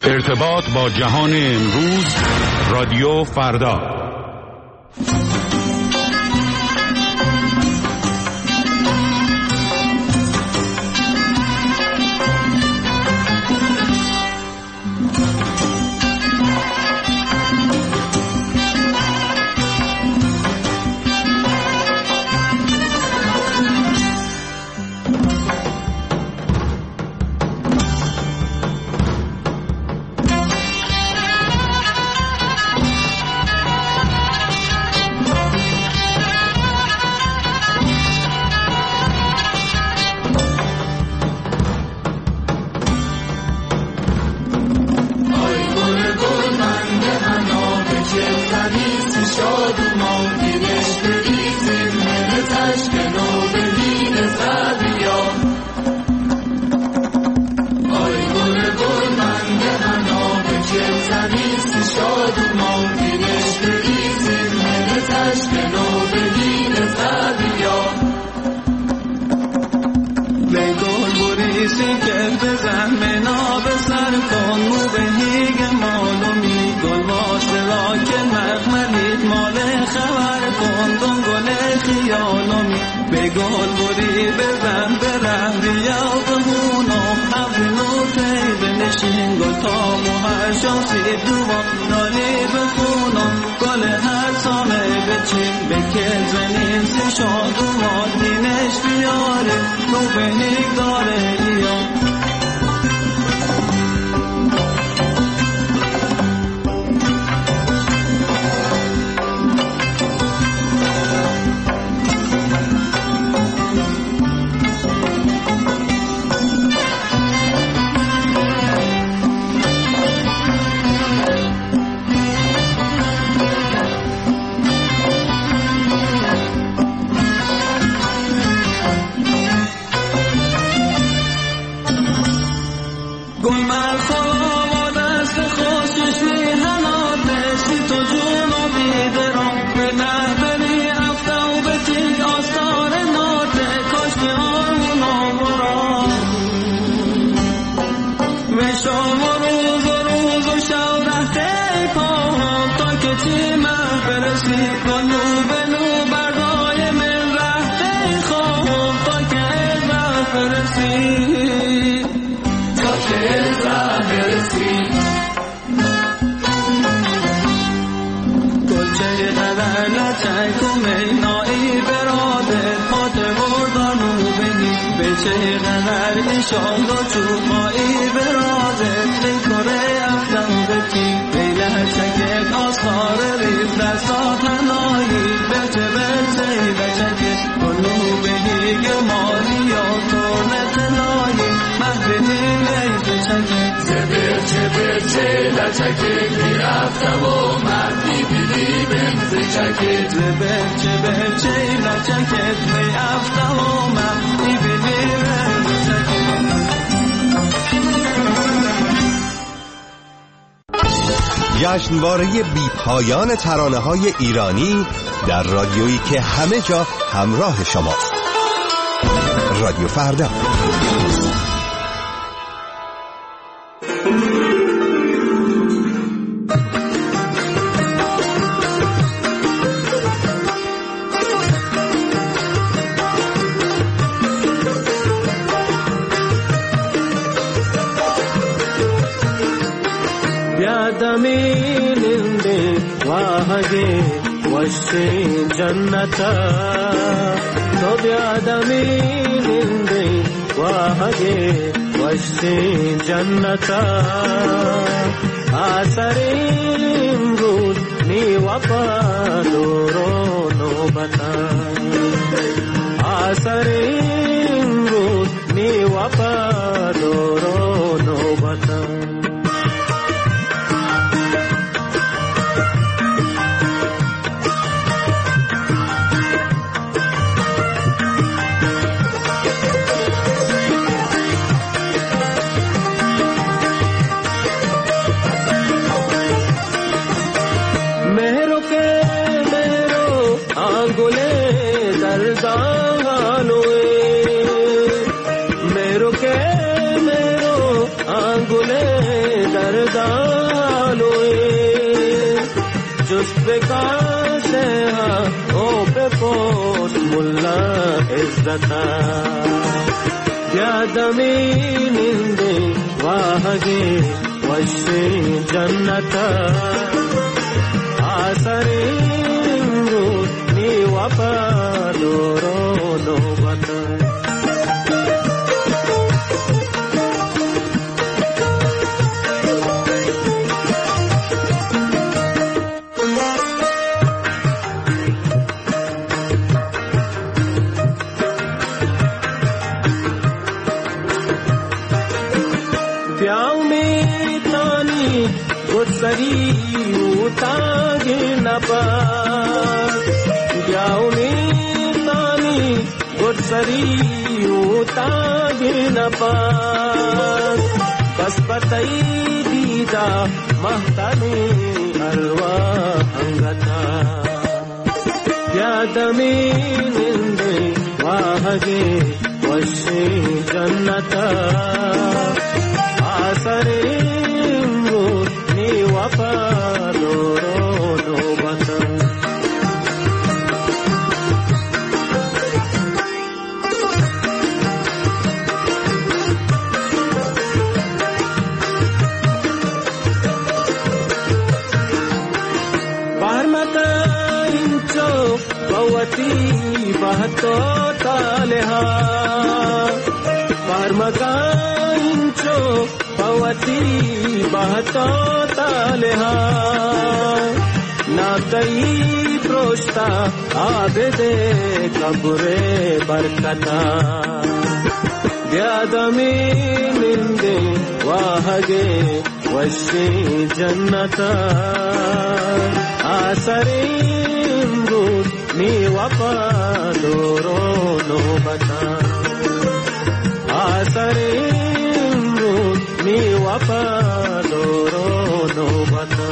ارتباط با جهان امروز، رادیو فردا. جشنواره بی‌پایان ترانه‌های ایرانی در رادیویی که همه جا همراه شماست. رادیو فردا. जन्नता तो ब्यादमी निंदे वाहगे वश्ते जन्नता आसरीम रूद नीवपा दोरो नोबता आसरीम रूद नीवपा दोरो नोबता मेरो شست به کاسه ها او بپرس ملا عزتا یادمی نندی واهگی وشی جنتا آسرین رو نی وفادورو نوبتا सरी उतागे न पास जाऊनी तानी गुरसरी उतागे न पास बस बताई दीदा महतानी अलवा अंगता यादमी निंदे वाहगे वशे जन्नता आसरे बहतो तालेहा परमकांचो पवती बहतो तालेहा ना कई प्रोष्टा आबदे कब्रे बरकता व्यादमी निंदे वाहगे वशी जन्नता आसरे नी वफादोरो नोबता आसरे नी वफादोरो नोबता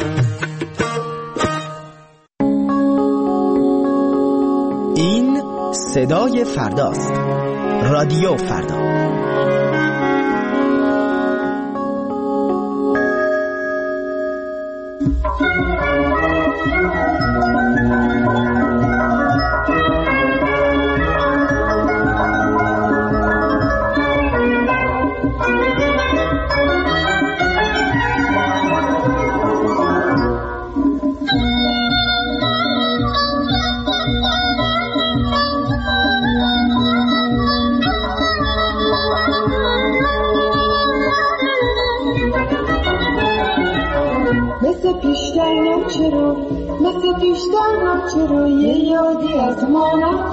این صدای فرداست. رادیو فردا. چرا یه یادی از ما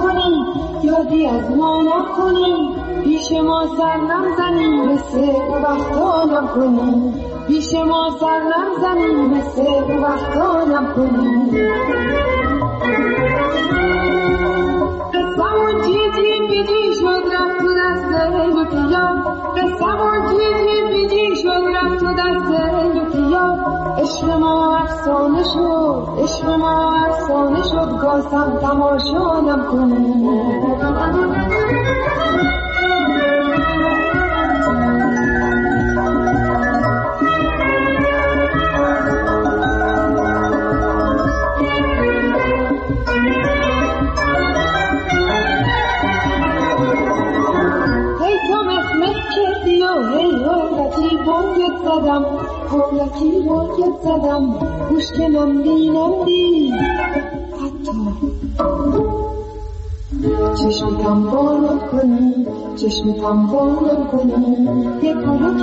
نکنی پیش ما سر نزنی مثل وقتا نکنی پیش ما سر نزنی مثل وقتا نکنی قسمون چیزی بیدی شد رفت تو دست لطیا قسمون چیزی بیدی شد رفت تو دست لطیا عشق ما افسانه شد گاسم تماشا نکنی یکی رویت زدم گوش که نمدی حتی چشمتم بالا کنی یک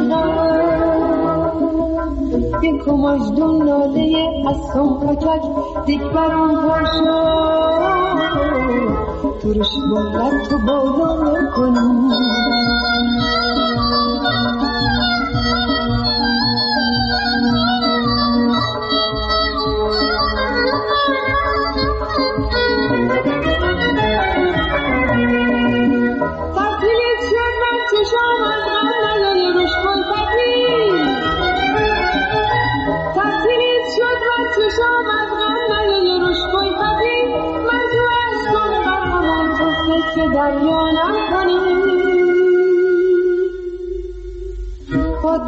مجدون ناله از سنفکک دیگ برام پرشا ترش باید تو بالا کنی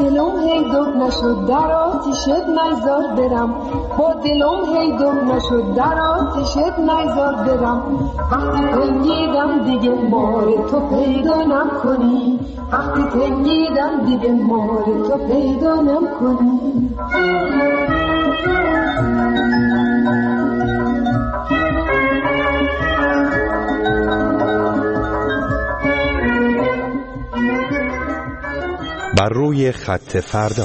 دلم هی دق نشد در آتیشت نگذار برم، با دلم هی دق نشد در آتیشت نگذار برم. وقتی تنگیدم دیگه مار تو پیدا نکنی، وقتی تنگیدم دیگه مار تو پیدا نکنی. بر روی خط فردا.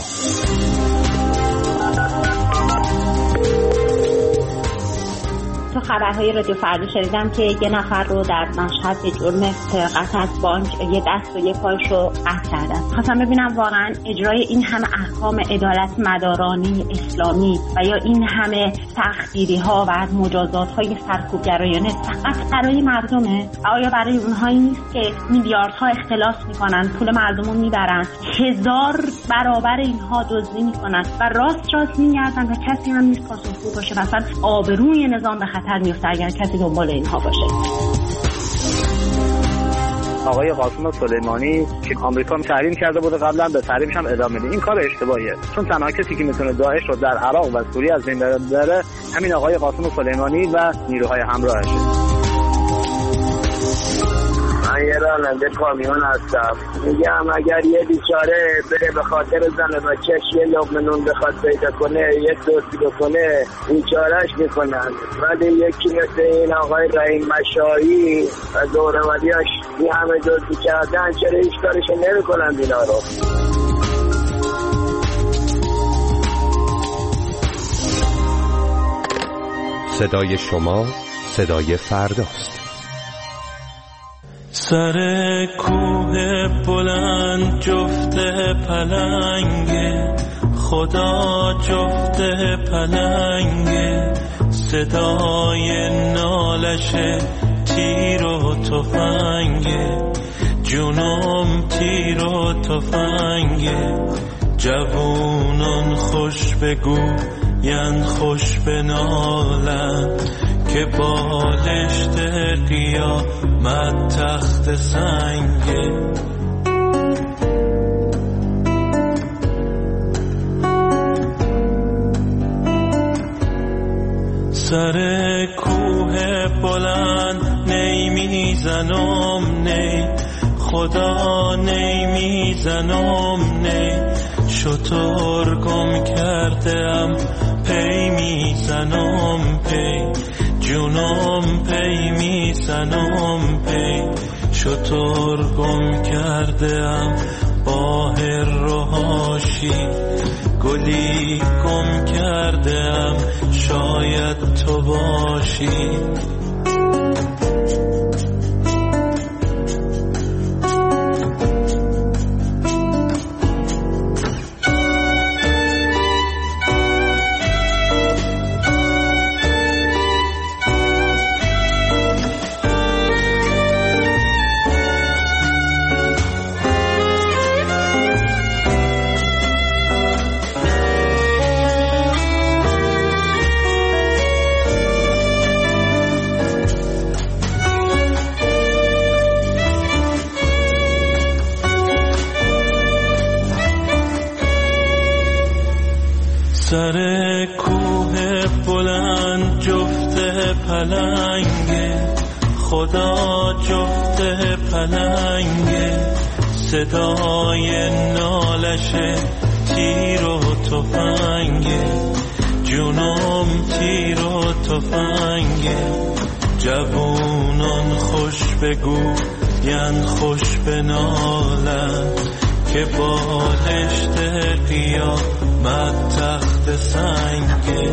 تو خبرهای رادیو فردا شنیدم که یه نفر رو در مشهد به جرم سرقت از بانک یه دست و یه پایش رو قطع کردن. خواستم ببینم واقعا اجرای این همه احکام عدالت مدارانی اسلامی و یا این همه سختگیری ها و مجازات های سرکوبگرایانه فقط برای مردمه؟ آیا برای اونهایی نیست که میلیاردها اختلاس میکنن، پول مردم رو میبرن، 1000 برابر اینها دزدی میکنن و راست میگردن و کسی هم نیست پاسخگو باشه؟ مثلا آبروی نظام به خطر میفته اگر کسی دنبال اینها باشه. آقای قاسم سلیمانی که آمریکا تحریم کرده بوده قبلا، به تحریمش هم ادامه میده. این کار اشتباهیه، چون تنها کسی که میتونه داعش رو در عراق و سوریه از بین ببره همین آقای قاسم سلیمانی و نیروهای همراهشه. من یه راننده کامیون هستم. میگم اگر یه بیچاره بره به خاطر زن و بچه‌ش یه لقمه نون بخواد پیدا کنه، یه دوستی بکنه، بیچارهش میکنن. ولی یکی مثل این آقای رحیم مشایی و دوروریاش این همه دوستی کردن، چرا هیچ کارش نمیکنن اینا رو؟ صدای شما صدای فرداست. سر کوه بلند جفت پلنگه، خدا جفت پلنگه، صدای نالش تیر و تفنگه، جونم تیر و تفنگه. جوونان خوش بگو ین خوش بنالن که بالشت قیامت تخت سنگه. سر کوه بلند نمیزنم نی، خدا نمیزنم نی، شطور گم کردم پی میزنم پی، جونم پی میزنم پی، شطور گم کردم باهر روحاشی، گلی گم کردم شاید تو باشی. سر کوه بلند جفت پلنگه، خدا جفت پلنگه، صدای نالش تیر و تفنگه، جونم تیر و تفنگه. جوونان خوش بگو ین خوش بنالن که بالشت قیامت تخت سنگه.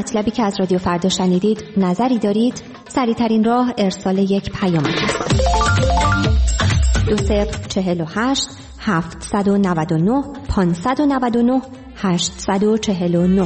مطلبی که از رادیو فردا شنیدید نظری دارید، سریع‌ترین راه ارسال یک پیام است. 2048 799 599 849.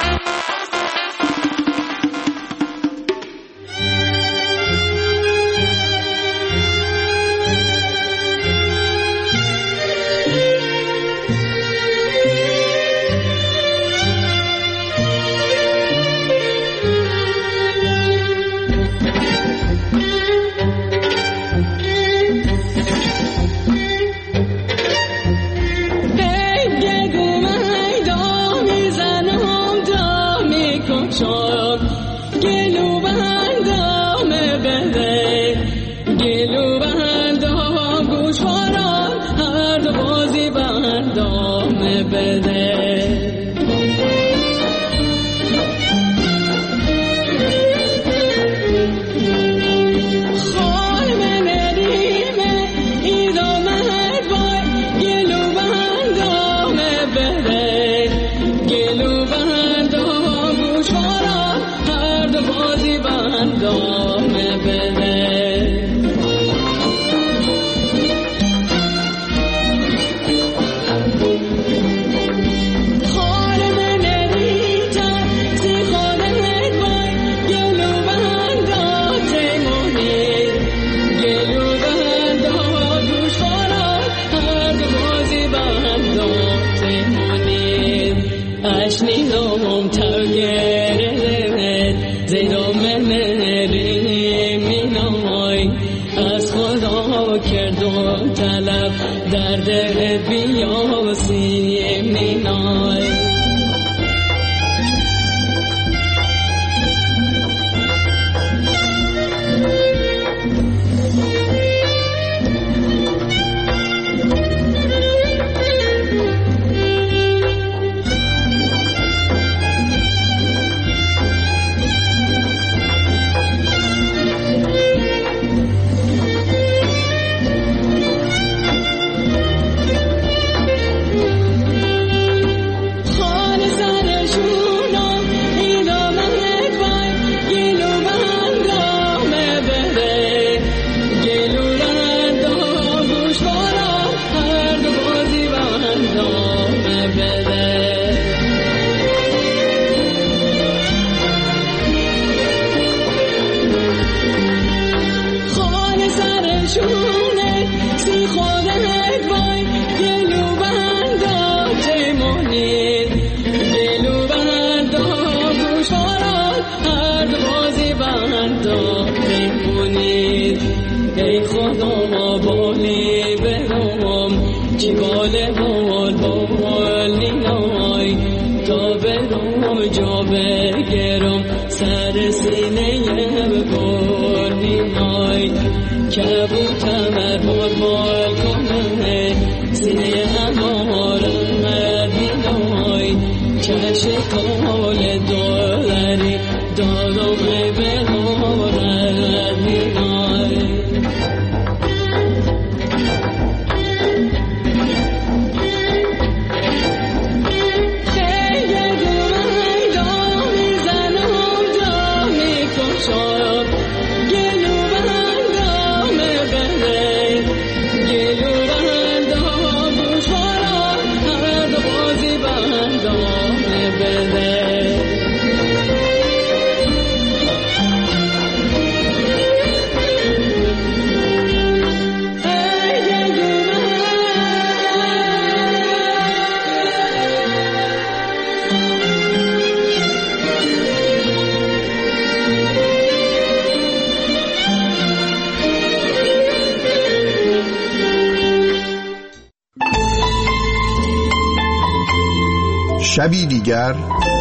شبی دیگر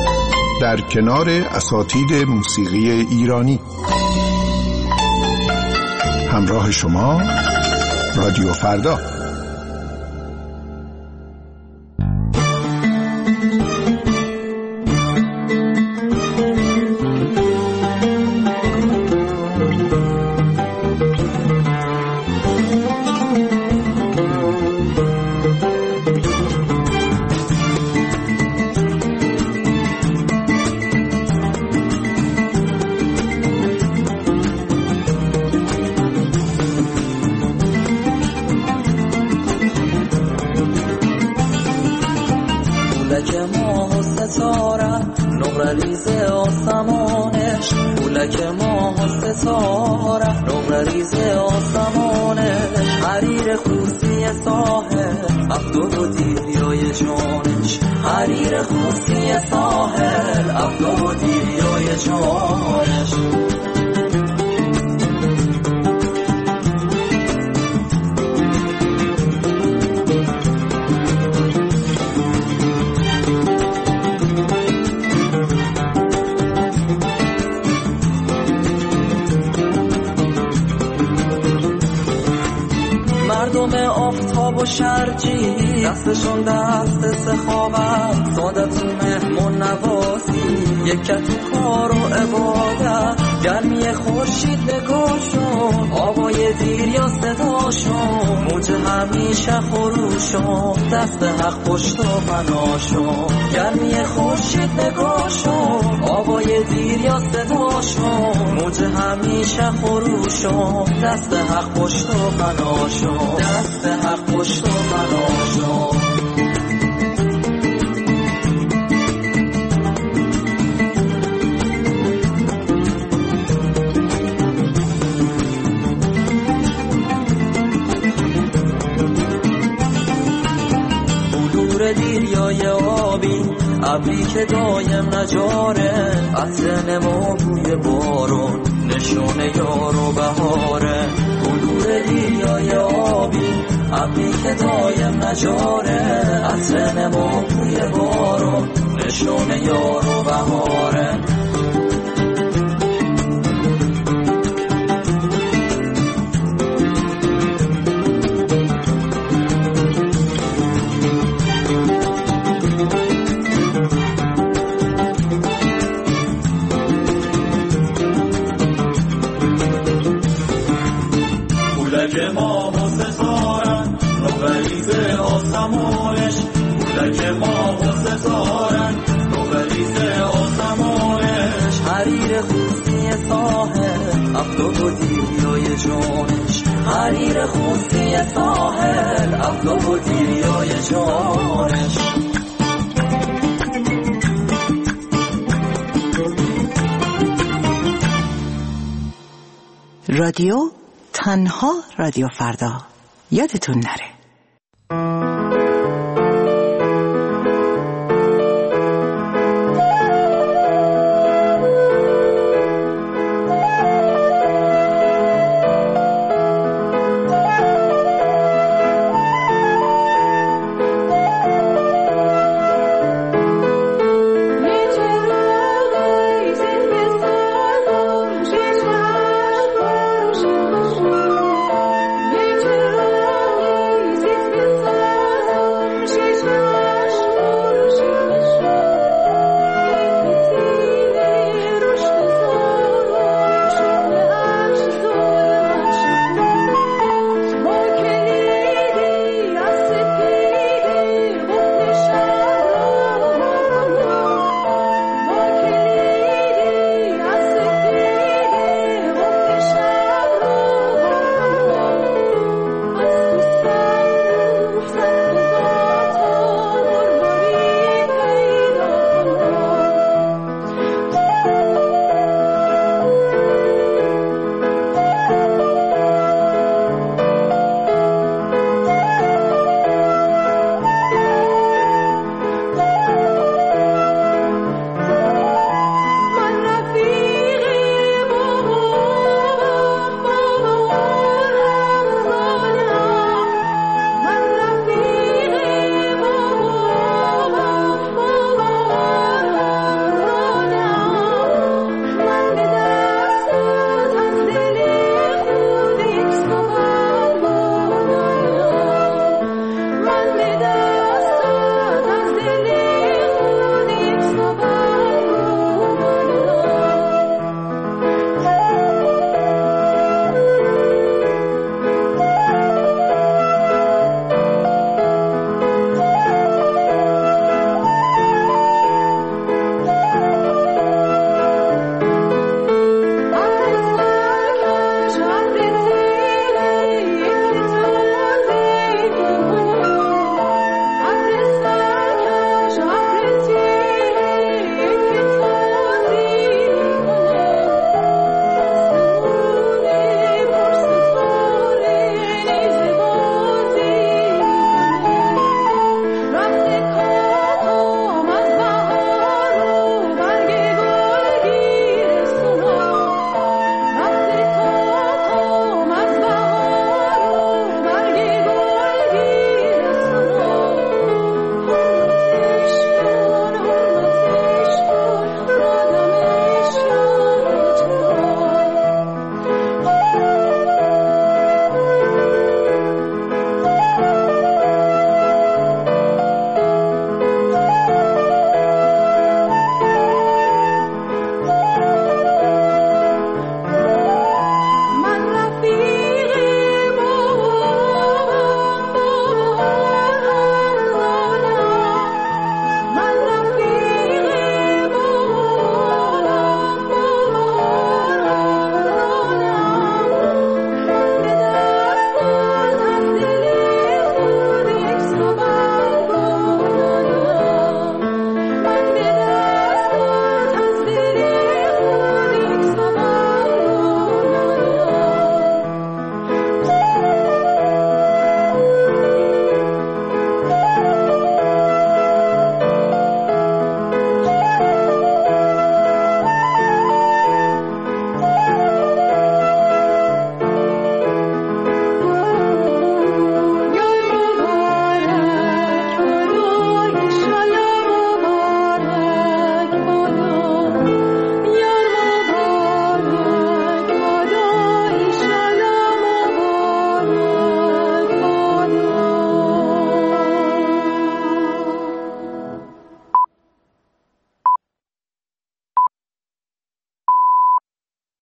در کنار اساتید موسیقی ایرانی. همراه شما رادیو فردا. فلک ماه و ستاره نوبریز آسمانش حریر خوسی ساحل افدو و دیریای جانش حریر خوسی ساحل افدو و دیریای جانش مردم آفتاب و شرجی دستشون دست سخاوت سادت و مهمون نوازی یکت تو کار و عبادت گرمی خورشید نگاشون آوای دیر یا صداشون موج همیشه خروشون دست حق پشت و پناشون گرمی خورشید نگاشون آوای دیر یا صداشون موج همیشه خروشون دست حق پشت و پناشون دست حق پشت و پناشون دیریای آبی ابری که دایم نجاره عطر نما بوی بارون نشون یار و بهاره بلور دیریای آبی ابری که دایم نجاره عطر نما بوی بارون نشون یار و بهاره فلک ماه و ستارن نوبریز آسمانش فلک ماه و ستارن نوبریز آسمانش حریر خوستی ساحل افدو و دیریای جانش حریر خوستی ساحل افدو و دیریای جانش رادیو تنها رادیو فردا یادتون نره.